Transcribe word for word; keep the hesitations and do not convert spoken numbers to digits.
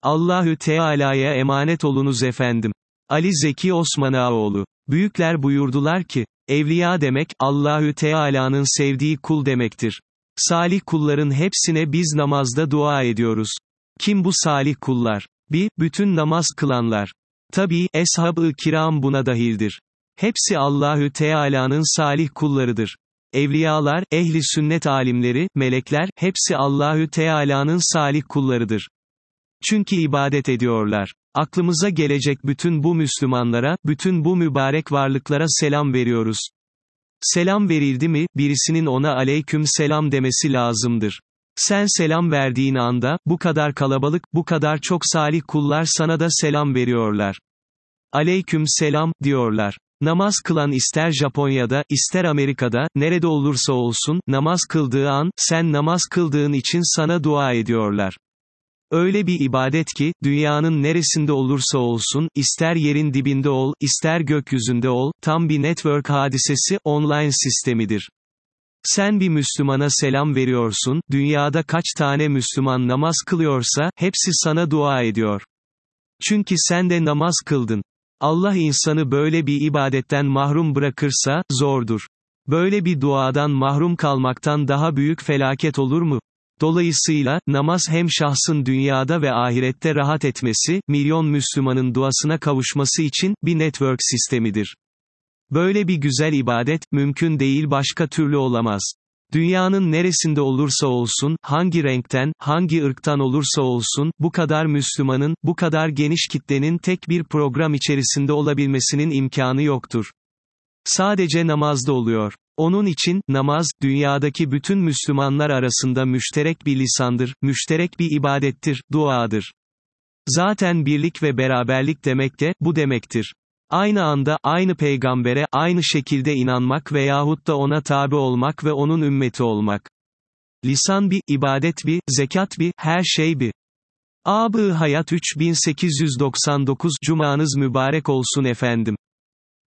Allahü Teala'ya emanet olunuz efendim. Ali Zeki Osmanaoğlu. Büyükler buyurdular ki, evliya demek, Allahü Teala'nın sevdiği kul demektir. Salih kulların hepsine biz namazda dua ediyoruz. Kim bu salih kullar? bir. Bütün namaz kılanlar. Tabii, eshab-ı kiram buna dahildir. Hepsi Allahü Teala'nın salih kullarıdır. Evliyalar, ehli sünnet alimleri, melekler, hepsi Allahü Teala'nın salih kullarıdır. Çünkü ibadet ediyorlar. Aklımıza gelecek bütün bu Müslümanlara, bütün bu mübarek varlıklara selam veriyoruz. Selam verildi mi, birisinin ona aleyküm selam demesi lazımdır. Sen selam verdiğin anda, bu kadar kalabalık, bu kadar çok salih kullar sana da selam veriyorlar. Aleyküm selam, diyorlar. Namaz kılan ister Japonya'da, ister Amerika'da, nerede olursa olsun, namaz kıldığı an, sen namaz kıldığın için sana dua ediyorlar. Öyle bir ibadet ki, dünyanın neresinde olursa olsun, ister yerin dibinde ol, ister gökyüzünde ol, tam bir network hadisesi, online sistemidir. Sen bir Müslümana selam veriyorsun, dünyada kaç tane Müslüman namaz kılıyorsa, hepsi sana dua ediyor. Çünkü sen de namaz kıldın. Allah insanı böyle bir ibadetten mahrum bırakırsa, zordur. Böyle bir duadan mahrum kalmaktan daha büyük felaket olur mu? Dolayısıyla, namaz hem şahsın dünyada ve ahirette rahat etmesi, milyon Müslümanın duasına kavuşması için, bir network sistemidir. Böyle bir güzel ibadet, mümkün değil başka türlü olamaz. Dünyanın neresinde olursa olsun, hangi renkten, hangi ırktan olursa olsun, bu kadar Müslümanın, bu kadar geniş kitlenin tek bir program içerisinde olabilmesinin imkanı yoktur. Sadece namazda oluyor. Onun için, namaz, dünyadaki bütün Müslümanlar arasında müşterek bir lisandır, müşterek bir ibadettir, duadır. Zaten birlik ve beraberlik demek de, bu demektir. Aynı anda, aynı peygambere, aynı şekilde inanmak veyahut da ona tabi olmak ve onun ümmeti olmak. Lisan bir, ibadet bir, zekat bir, her şey bir. Ab-ı Hayat üç bin sekiz yüz doksan dokuz, Cumanız mübarek olsun efendim.